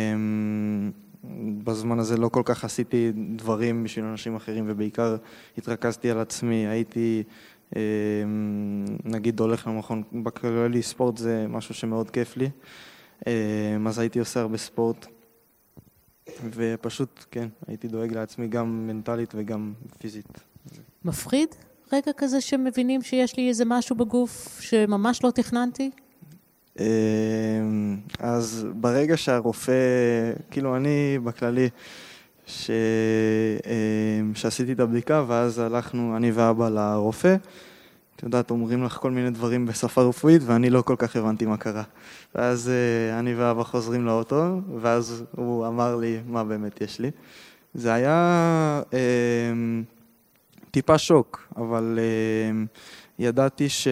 בזמן הזה לא כל כך עשיתי דברים בשביל אנשים אחרים, ובעיקר התרכזתי על עצמי. הייתי, נגיד, הולך למכון, בכללי ספורט זה משהו שמאוד כיף לי, אז הייתי עושה הרבה ספורט, ופשוט, כן, הייתי דואג לעצמי גם מנטלית וגם פיזית. מפחיד? רגע כזה שמבינים שיש לי איזה משהו בגוף שממש לא תכננתי? אז ברגע שהרופא, כאילו אני בכללי, ש... שעשיתי את הבדיקה, ואז הלכנו, אני ואבא לרופא, את יודעת, אומרים לך כל מיני דברים בשפה רפואית, ואני לא כל כך הבנתי מה קרה. ואז אני ואבא חוזרים לאוטו, ואז הוא אמר לי מה באמת יש לי. זה היה אה, טיפה שוק, אבל אה, ידעתי ש...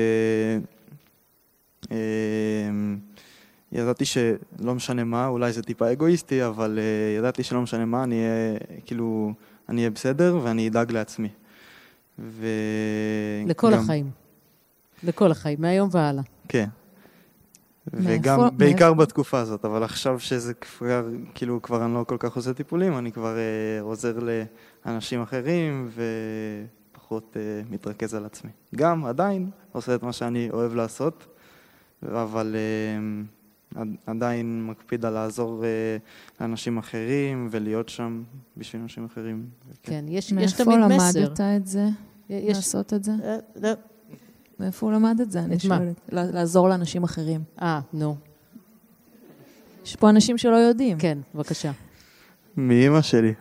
אה, ידעתי שלא משנה מה, אולי זה טיפה אגואיסטי, אבל uh, ידעתי שלא משנה מה, אני אהיה, כאילו, אני אהיה בסדר ואני אדאג לעצמי. ו... לכל גם... החיים. לכל החיים, מהיום והלאה. כן. מאיפה... וגם, מאיפה... בעיקר בתקופה הזאת, אבל עכשיו שזה כבר, כאילו, כבר אני לא כל כך עושה טיפולים, אני כבר uh, עוזר לאנשים אחרים ופחות uh, מתרכז על עצמי. גם, עדיין, עושה את מה שאני אוהב לעשות, אבל... Uh, עדיין מקפיד על לעזור אה, לאנשים אחרים ולהיות שם בשביל אנשים אחרים. כן, יש, יש תמיד מאיפה מסר. למדת את זה? יש- לעשות את זה? אה, לא. מאיפה הוא למד את זה? אני את מה? שואלת. ל- לעזור לאנשים אחרים. אה, נו. יש פה אנשים שלא יודעים. כן, בבקשה. מאמא שלי.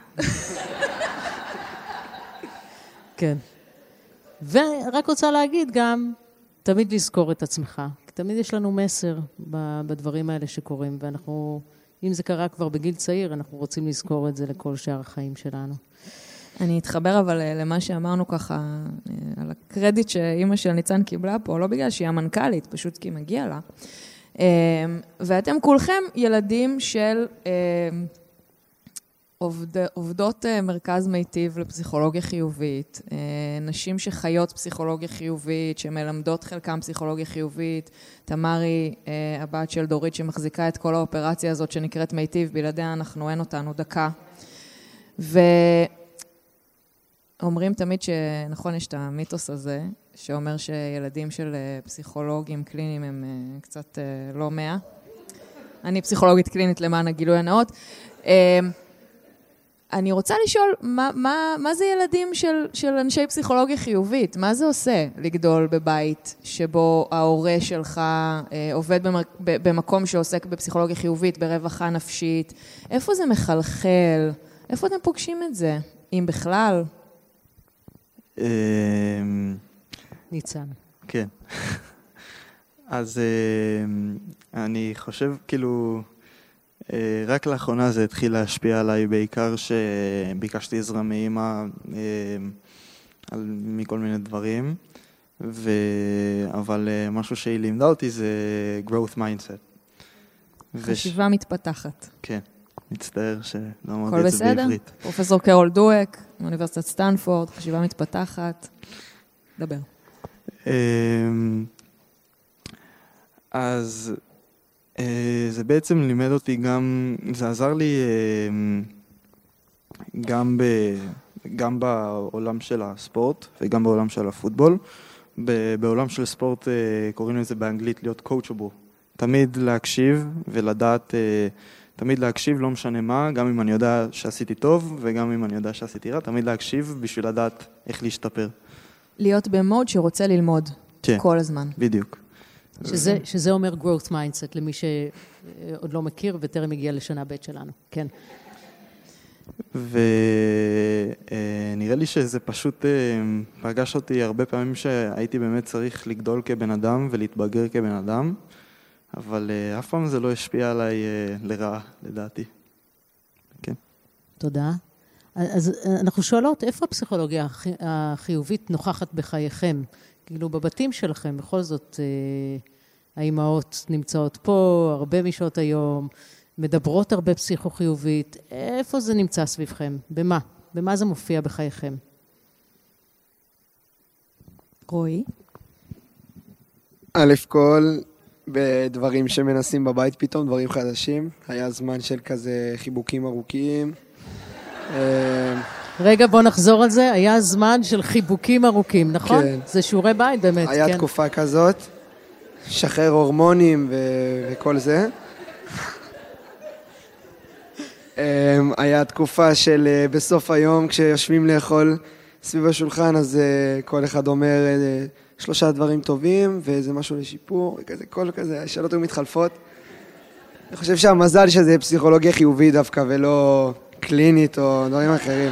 כן. ורק רוצה להגיד גם, תמיד לזכור את עצמך. כי תמיד יש לנו מסר ב- בדברים האלה שקורים, ואנחנו, אם זה קרה כבר בגיל צעיר, אנחנו רוצים לזכור את זה לכל שאר החיים שלנו. אני אתחבר אבל אה, למה שאמרנו ככה, אה, על הקרדיט שאימא של ניצן קיבלה פה, לא בגלל שהיא המנכ"לית, פשוט כי מגיע לה. אה, ואתם כולכם ילדים של אה, עובד, עובדות אה, מרכז מיטיב לפסיכולוגיה חיובית, אה, נשים שחיות פסיכולוגיה חיובית, שמלמדות חלקם פסיכולוגיה חיובית, תמרי, אה, הבת של דורית שמחזיקה את כל האופרציה הזאת שנקראת מיטיב, בלעדיה אנחנו אין אותנו דקה. ו... אומרים תמיד שנכון, יש את המיתוס הזה, שאומר שילדים של אה, פסיכולוגים קליניים הם אה, קצת אה, לא מאה. אני פסיכולוגית קלינית למען הגילוי הנאות. אה, אני רוצה לשאול, מה, מה, מה זה ילדים של, של אנשי פסיכולוגיה חיובית? מה זה עושה לגדול בבית שבו ההורה שלך אה, עובד במר, ב, במקום שעוסק בפסיכולוגיה חיובית, ברווחה נפשית? איפה זה מחלחל? איפה אתם פוגשים את זה, אם בכלל? אמ, ניצן. כן. אז אמ, אני חושב, כאילו, אה, רק לאחרונה זה התחיל להשפיע עליי, בעיקר שביקשתי עזרה מאמא אמ, על מכל מיני דברים, ו... אבל אה, משהו שהיא לימדה אותי זה growth mindset. חשיבה מתפתחת. כן, מצטער שלא אמרתי הכל את זה בסדר? בעברית. פרופסור קרול דואק, מאוניברסיטת סטנפורד, חשיבה מתפתחת. דבר. אמ, אז אה, זה בעצם לימד אותי גם, זה עזר לי אמ, גם, ב, גם בעולם של הספורט וגם בעולם של הפוטבול. ב- בעולם של ספורט אה, קוראים לזה באנגלית להיות coachable. תמיד להקשיב ולדעת, אה, תמיד להקשיב, לא משנה מה, גם אם אני יודע שעשיתי טוב וגם אם אני יודע שעשיתי רע, תמיד להקשיב בשביל לדעת איך להשתפר. להיות במוד שרוצה ללמוד כן. כל הזמן. בדיוק. שזה, שזה אומר growth mindset, למי שעוד לא מכיר וטרם הגיע לשנה ב' שלנו. כן. ונראה לי שזה פשוט אה, פגש אותי הרבה פעמים שהייתי באמת צריך לגדול כבן אדם ולהתבגר כבן אדם, אבל אה, אף פעם זה לא השפיע עליי אה, לרעה, לדעתי. כן. תודה. אז אנחנו שואלות, איפה הפסיכולוגיה החי- החיובית נוכחת בחייכם? כאילו בבתים שלכם, בכל זאת, אה, האימהות נמצאות פה, הרבה משעות היום, מדברות הרבה פסיכו-חיובית. איפה זה נמצא סביבכם? במה? במה זה מופיע בחייכם? רועי? א' כל, בדברים שמנסים בבית פתאום, דברים חדשים. היה זמן של כזה חיבוקים ארוכים. אה, רגע, בוא נחזור על זה. היה זמן של חיבוקים ארוכים, נכון? כן. זה שיעורי בית באמת, היה כן. תקופה כזאת, שחרר הורמונים ו- וכל זה. אה, היה תקופה של אה, בסוף היום, כשיושבים לאכול סביב השולחן, אז אה, כל אחד אומר אה, שלושה דברים טובים, ואיזה משהו לשיפור, וכזה, כל כזה, השאלות היו מתחלפות. אני חושב שהמזל שזה פסיכולוגיה חיובית דווקא, ולא קלינית או דברים אחרים.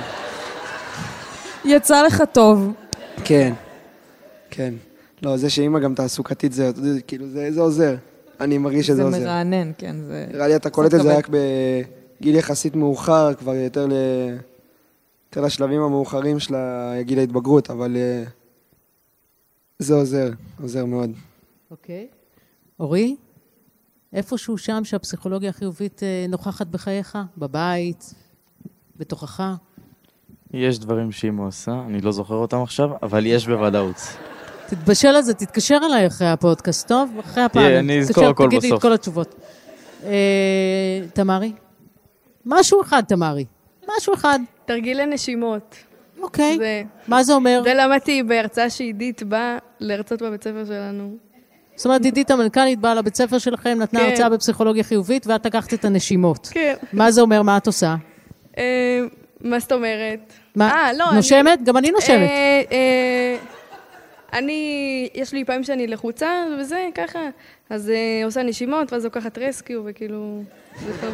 יצא לך טוב. כן, כן. לא, זה שאמא גם תעסוקתית, זה, זה, כאילו, זה, זה עוזר. אני מרגיש שזה זה עוזר. מרענן, כן. זה... נראה לי אתה קולט את זה כבד. רק בגיל יחסית מאוחר, כבר יותר, ל... יותר לשלבים המאוחרים של גיל ההתבגרות, אבל אה, זה עוזר, עוזר מאוד. אוקיי. אורי? איפשהו שם שהפסיכולוגיה החיובית אה, נוכחת בחייך? בבית? בתוכך? יש דברים שאימא עושה, אני לא זוכר אותם עכשיו, אבל יש בוודאות. תתבשל על זה, תתקשר אליי אחרי הפודקאסט, טוב? אחרי הפעם. תהיה, אני אזכור הכל תגיד לי את בסוף. כל התשובות. אה, תמרי? משהו אחד, תמרי. משהו אחד. תרגיל לנשימות. אוקיי. זה, מה זה אומר? זה למדתי בהרצאה שעידית באה להרצות בבית ספר שלנו. זאת אומרת, עידית המנכ"לית באה לבית ספר שלכם, נתנה כן. הרצאה בפסיכולוגיה חיובית, ואת לקחת את הנשימות. כן. מה זה אומר? מה את עושה? אה, מה זאת אומרת? מה? אה, לא, נושמת? אני- גם אני נושמת. אה, אה, אני, יש לי פעמים שאני לחוצה וזה, ככה, אז אה, עושה נשימות, ואז לוקחת רסקיו, וכאילו, זה טוב.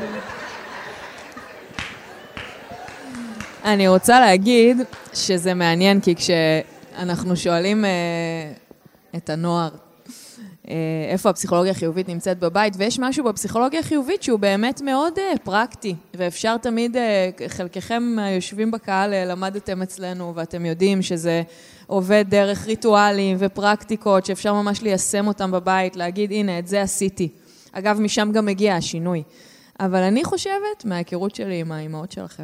אני רוצה להגיד שזה מעניין, כי כשאנחנו שואלים אה, את הנוער, אה, איפה הפסיכולוגיה החיובית נמצאת בבית, ויש משהו בפסיכולוגיה החיובית שהוא באמת מאוד אה, פרקטי, ואפשר תמיד, אה, חלקכם היושבים בקהל אה, למדתם אצלנו, ואתם יודעים שזה עובד דרך ריטואלים ופרקטיקות, שאפשר ממש ליישם אותם בבית, להגיד, הנה, את זה עשיתי. אגב, משם גם מגיע השינוי. אבל אני חושבת, מההיכרות שלי עם האימהות שלכם,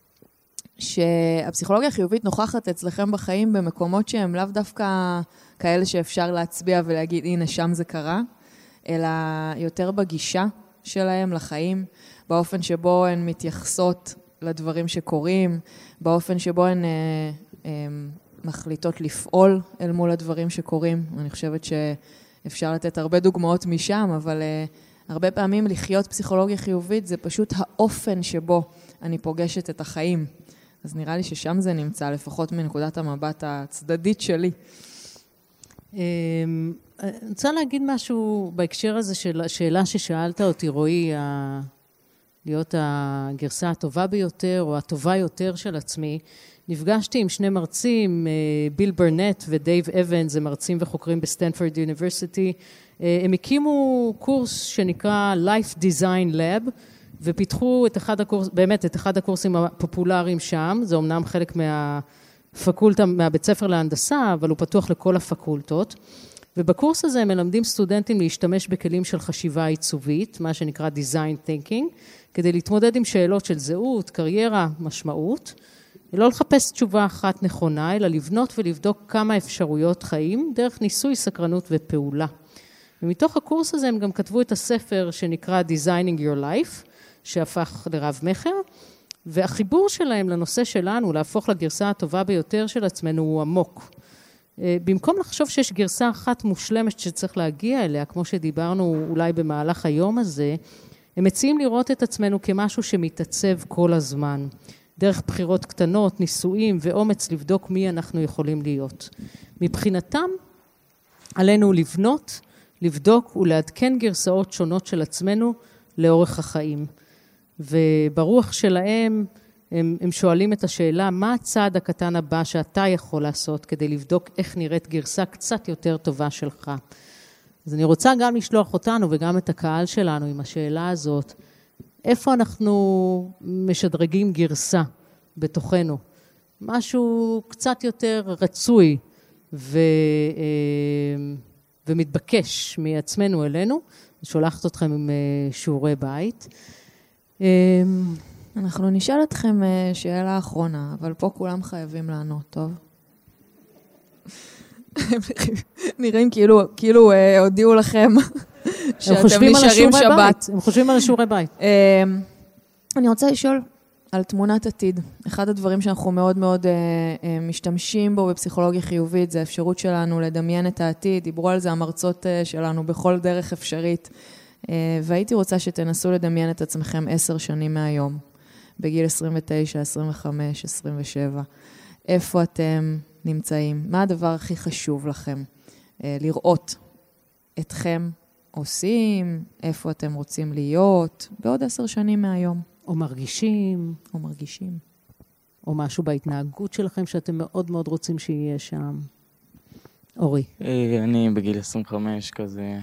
שהפסיכולוגיה החיובית נוכחת אצלכם בחיים במקומות שהם לאו דווקא כאלה שאפשר להצביע ולהגיד, הנה, שם זה קרה, אלא יותר בגישה שלהם לחיים, באופן שבו הן מתייחסות לדברים שקורים, באופן שבו הן אה, אה, מחליטות לפעול אל מול הדברים שקורים. אני חושבת שאפשר לתת הרבה דוגמאות משם, אבל אה, הרבה פעמים לחיות פסיכולוגיה חיובית זה פשוט האופן שבו אני פוגשת את החיים. אז נראה לי ששם זה נמצא, לפחות מנקודת המבט הצדדית שלי. אני רוצה להגיד משהו בהקשר הזה של השאלה ששאלת אותי, רועי, ה... להיות הגרסה הטובה ביותר או הטובה יותר של עצמי. נפגשתי עם שני מרצים, ביל ברנט ודייב אבנס, הם מרצים וחוקרים בסטנפורד יוניברסיטי. הם הקימו קורס שנקרא Life Design Lab, ופיתחו את אחד הקורס, באמת את אחד הקורסים הפופולריים שם, זה אומנם חלק מהפקולטה, מהבית ספר להנדסה, אבל הוא פתוח לכל הפקולטות, ובקורס הזה הם מלמדים סטודנטים להשתמש בכלים של חשיבה עיצובית, מה שנקרא Design Thinking, כדי להתמודד עם שאלות של זהות, קריירה, משמעות, לא לחפש תשובה אחת נכונה, אלא לבנות ולבדוק כמה אפשרויות חיים, דרך ניסוי, סקרנות ופעולה. ומתוך הקורס הזה הם גם כתבו את הספר שנקרא Designing Your Life, שהפך לרב מחר, והחיבור שלהם לנושא שלנו, להפוך לגרסה הטובה ביותר של עצמנו, הוא עמוק. במקום לחשוב שיש גרסה אחת מושלמת שצריך להגיע אליה, כמו שדיברנו אולי במהלך היום הזה, הם מציעים לראות את עצמנו כמשהו שמתעצב כל הזמן, דרך בחירות קטנות, ניסויים ואומץ לבדוק מי אנחנו יכולים להיות. מבחינתם, עלינו לבנות, לבדוק ולעדכן גרסאות שונות של עצמנו לאורך החיים. וברוח שלהם הם, הם שואלים את השאלה, מה הצעד הקטן הבא שאתה יכול לעשות כדי לבדוק איך נראית גרסה קצת יותר טובה שלך. אז אני רוצה גם לשלוח אותנו וגם את הקהל שלנו עם השאלה הזאת, איפה אנחנו משדרגים גרסה בתוכנו? משהו קצת יותר רצוי ו, ומתבקש מעצמנו אלינו. שולחת אתכם עם שיעורי בית. אנחנו נשאל אתכם שאלה אחרונה, אבל פה כולם חייבים לענות, טוב? נראים כאילו, כאילו הודיעו לכם שאתם נשארים שבת. הם חושבים על שיעורי בית. אני רוצה לשאול על תמונת עתיד. אחד הדברים שאנחנו מאוד מאוד משתמשים בו בפסיכולוגיה חיובית, זה האפשרות שלנו לדמיין את העתיד. דיברו על זה המרצות שלנו בכל דרך אפשרית. והייתי רוצה שתנסו לדמיין את עצמכם עשר שנים מהיום, בגיל עשרים ותשע, עשרים וחמש, עשרים ושבע. איפה אתם נמצאים? מה הדבר הכי חשוב לכם? לראות אתכם עושים, איפה אתם רוצים להיות, בעוד עשר שנים מהיום. או מרגישים. או מרגישים. או משהו בהתנהגות שלכם שאתם מאוד מאוד רוצים שיהיה שם. אורי. אני בגיל עשרים וחמש כזה...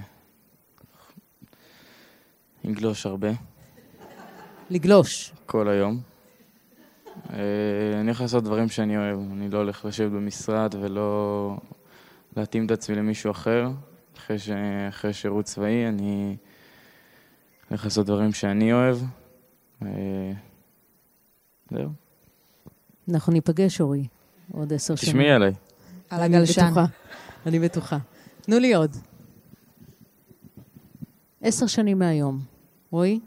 לגלוש הרבה. לגלוש. כל היום. אני יכול לעשות דברים שאני אוהב. אני לא הולך לשבת במשרד ולא להתאים את עצמי למישהו אחר. אחרי, ש... אחרי שירות צבאי אני הולך לעשות דברים שאני אוהב. זהו. אנחנו ניפגש, אורי, עוד עשר שנים. תשמעי עליי. על הגלשן. אני בטוחה. אני בטוחה. תנו לי עוד. עשר שנים מהיום. רועי?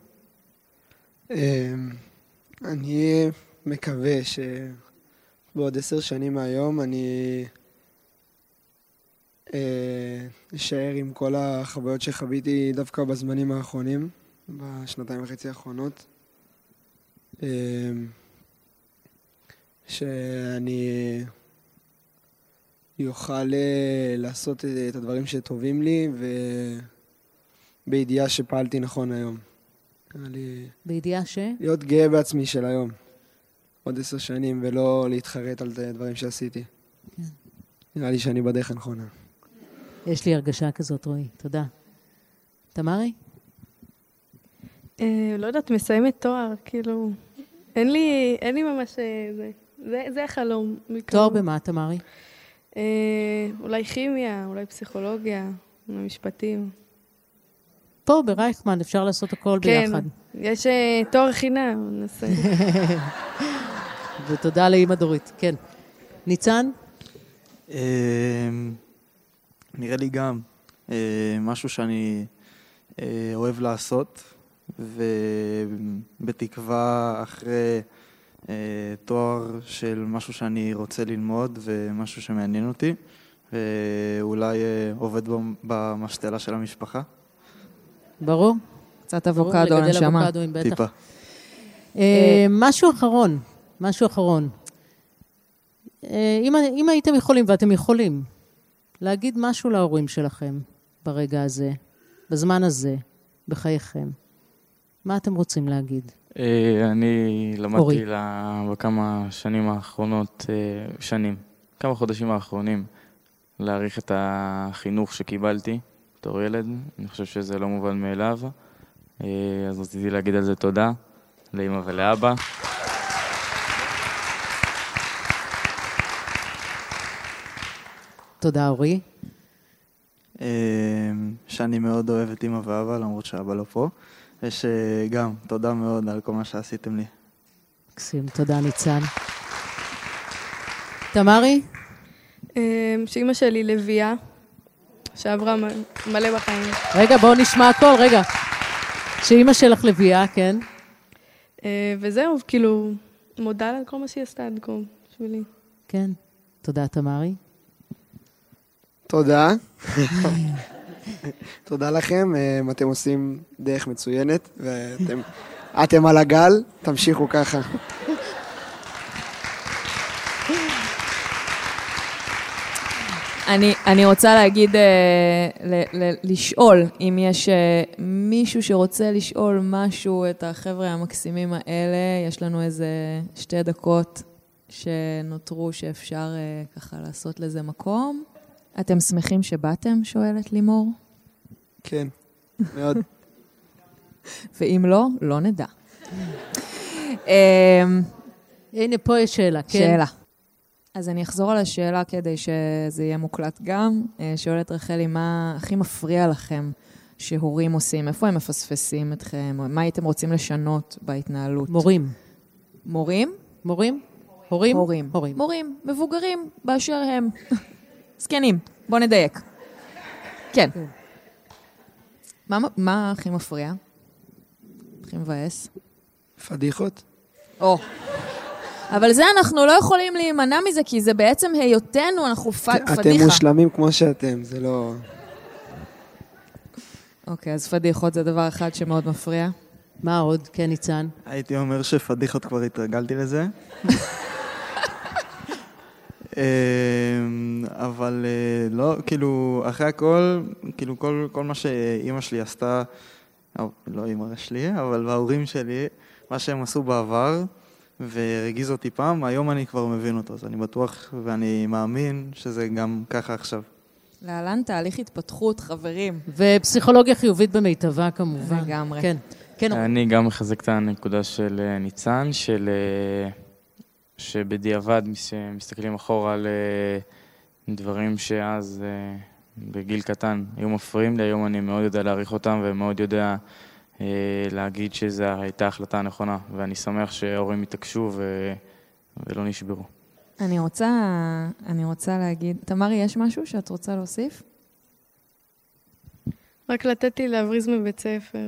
אני מקווה שבעוד עשר שנים מהיום אני אה, להישאר עם כל החוויות שחוויתי דווקא בזמנים האחרונים, בשנתיים וחצי האחרונות. אה, שאני יוכל אה, לעשות אה, את הדברים שטובים לי, ובידיעה שפעלתי נכון היום. נראה לי בידיעה ש? להיות גאה בעצמי של היום. עוד עשר שנים, ולא להתחרט על דברים שעשיתי. כן. נראה לי שאני בדרך הנכונה. יש לי הרגשה כזאת, רועי. תודה. תמרי? אה, לא יודעת, מסיימת תואר, כאילו... אין לי, אין לי ממש... אה, זה, זה, זה החלום. תואר במה, תמרי? אה, אולי כימיה, אולי פסיכולוגיה, אולי משפטים. פה ברייכמן אפשר לעשות הכל כן, ביחד. יש אה, תואר חינם, ננסה. ותודה לאמא דורית. כן. ניצן? אה, נראה לי גם אה, משהו שאני אה, אוהב לעשות, ובתקווה אחרי אה, תואר של משהו שאני רוצה ללמוד ומשהו שמעניין אותי, ואולי אה, עובד במשתלה של המשפחה. ברור. קצת אבוקדו, נשמה. טיפה. אה, משהו אחרון, משהו אחרון. אה, אם, אם הייתם יכולים, ואתם יכולים, להגיד משהו להורים שלכם ברגע הזה, בזמן הזה, בחייכם. מה אתם רוצים להגיד? אני למדתי בכמה שנים האחרונות, שנים, כמה חודשים האחרונים, להעריך את החינוך שקיבלתי בתור ילד. אני חושב שזה לא מובן מאליו. אז רציתי להגיד על זה תודה לאמא ולאבא. תודה, אורי. שאני מאוד אוהב את אמא ואבא, למרות שאבא לא פה. ושגם, תודה מאוד על כל מה שעשיתם לי. מקסים, תודה ניצן. תמרי? שאמא שלי לביאה, שעברה מלא בחיים. רגע, בואו נשמע הכל, רגע. שאמא שלך לביאה, כן? וזהו, כאילו, מודה על כל מה שהיא עשתה עד כה, בשבילי. כן, תודה תמרי. תודה. תודה לכם, אתם עושים דרך מצוינת, ואתם אתם על הגל, תמשיכו ככה. אני, אני רוצה להגיד, ל, ל, לשאול, אם יש מישהו שרוצה לשאול משהו את החבר'ה המקסימים האלה, יש לנו איזה שתי דקות שנותרו שאפשר ככה לעשות לזה מקום. אתם שמחים שבאתם, שואלת לימור? כן, מאוד. ואם לא, לא נדע. הנה, פה יש שאלה, כן? שאלה. אז אני אחזור על השאלה כדי שזה יהיה מוקלט גם. שואלת רחלי, מה הכי מפריע לכם שהורים עושים? איפה הם מפספסים אתכם? מה הייתם רוצים לשנות בהתנהלות? מורים. מורים? מורים? הורים? הורים. הורים. מורים, מבוגרים, באשר הם. זקנים, בוא נדייק. כן. מה, מה הכי מפריע? הכי מבאס? פדיחות? או. אבל זה אנחנו לא יכולים להימנע מזה, כי זה בעצם היותנו, אנחנו פ... פדיחה. אתם מושלמים כמו שאתם, זה לא... אוקיי, אז פדיחות זה דבר אחד שמאוד מפריע. מה עוד? כן, ניצן. הייתי אומר שפדיחות כבר התרגלתי לזה. אבל לא, כאילו, אחרי הכל, כאילו, כל, כל מה שאימא שלי עשתה, לא אימא שלי, אבל ההורים שלי, מה שהם עשו בעבר, והרגיז אותי פעם, היום אני כבר מבין אותו, אז אני בטוח ואני מאמין שזה גם ככה עכשיו. להלן תהליך התפתחות, חברים. ופסיכולוגיה חיובית במיטבה, כמובן. לגמרי. כן. כן. אני גם מחזק את הנקודה של ניצן, של... שבדיעבד מסתכלים אחורה על דברים שאז בגיל קטן היו מפריעים לי, היום אני מאוד יודע להעריך אותם ומאוד יודע להגיד שזו הייתה החלטה הנכונה, ואני שמח שההורים התעקשו ו... ולא נשברו. אני רוצה, אני רוצה להגיד, תמרי, יש משהו שאת רוצה להוסיף? רק לתת לי להבריז מבית ספר.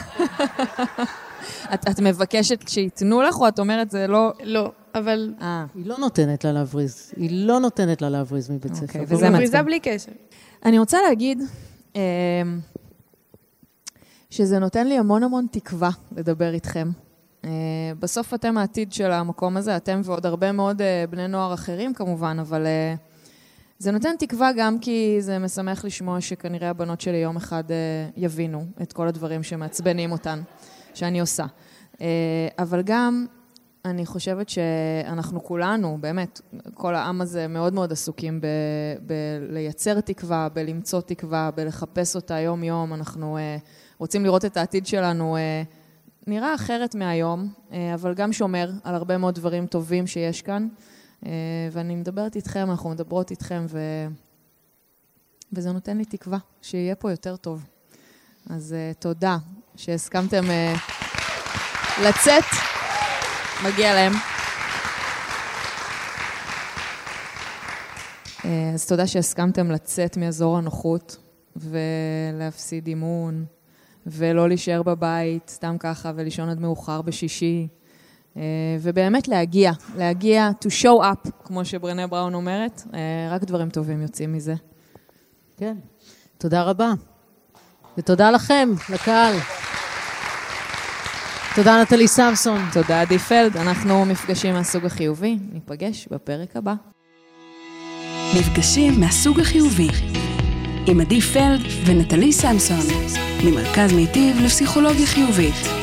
את, את מבקשת שיתנו לך, או את אומרת זה לא... לא, אבל... אה, היא לא נותנת לה להבריז. היא לא נותנת לה להבריז מבית ספר. וזה מבריזה בלי קשר. אני רוצה להגיד שזה נותן לי המון המון תקווה לדבר איתכם. בסוף אתם העתיד של המקום הזה, אתם ועוד הרבה מאוד בני נוער אחרים כמובן, אבל זה נותן תקווה גם כי זה משמח לשמוע שכנראה הבנות שלי יום אחד יבינו את כל הדברים שמעצבנים אותן, שאני עושה. אבל גם אני חושבת שאנחנו כולנו, באמת, כל העם הזה מאוד מאוד עסוקים ב- בלייצר תקווה, בלמצוא תקווה, בלחפש אותה יום יום. אנחנו uh, רוצים לראות את העתיד שלנו uh, נראה אחרת מהיום, uh, אבל גם שומר על הרבה מאוד דברים טובים שיש כאן. Uh, ואני מדברת איתכם, אנחנו מדברות איתכם, ו... וזה נותן לי תקווה שיהיה פה יותר טוב. אז uh, תודה שהסכמתם uh, לצאת. מגיע להם. אז תודה שהסכמתם לצאת מאזור הנוחות ולהפסיד אימון ולא להישאר בבית סתם ככה ולישון עד מאוחר בשישי ובאמת להגיע, להגיע to show up, כמו שברנה בראון אומרת, רק דברים טובים יוצאים מזה. כן, תודה רבה. ותודה לכם, לקהל. תודה נטלי סמסון. תודה עדי פלד. אנחנו מפגשים מהסוג החיובי. ניפגש בפרק הבא. מפגשים מהסוג החיובי. עם עדי פלד ונטלי סמסון. ממרכז מיטיב לפסיכולוגיה חיובית.